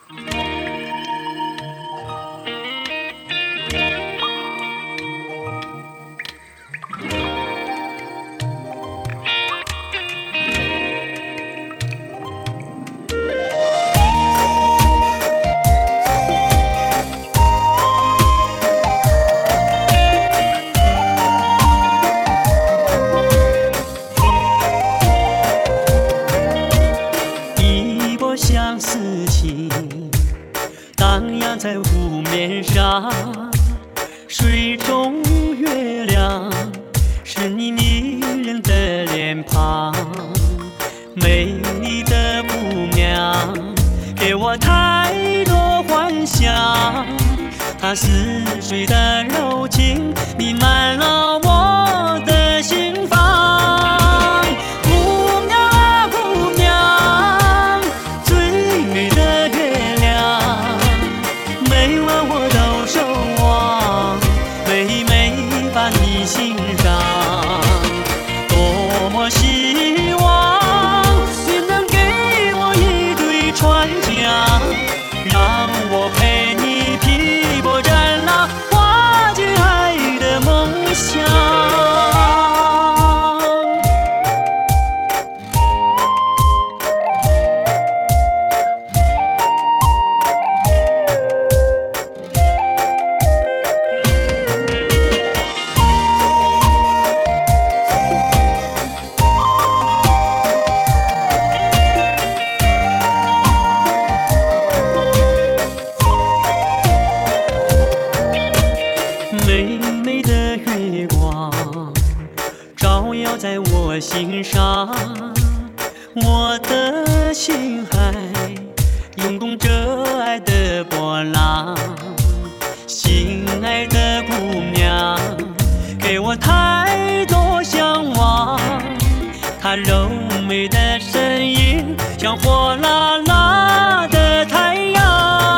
相思情荡漾在湖面上，水中月亮是你迷人的脸庞，美丽的姑娘给我太多幻想，她似水的柔情弥漫了我的心房。欣赏，多么希望你能给我一对船桨，让我陪你劈波斩浪，划进爱的梦乡。美美的月光照耀在我心上，我的心海涌动着爱的波浪。心爱的姑娘给我太多向往，她柔美的身影像火辣辣的太阳。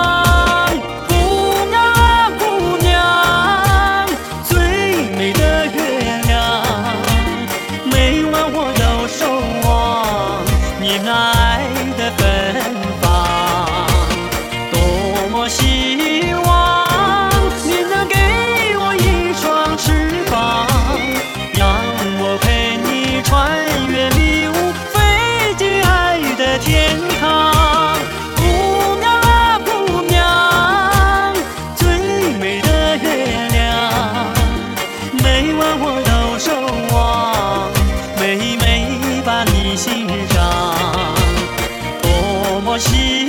你那爱的芬芳，多么希望你能给我一双翅膀，让我陪你穿越迷雾，飞进爱的天堂。姑娘啊姑娘，最美的月亮，每晚我都守望，每每把你欣赏。多么希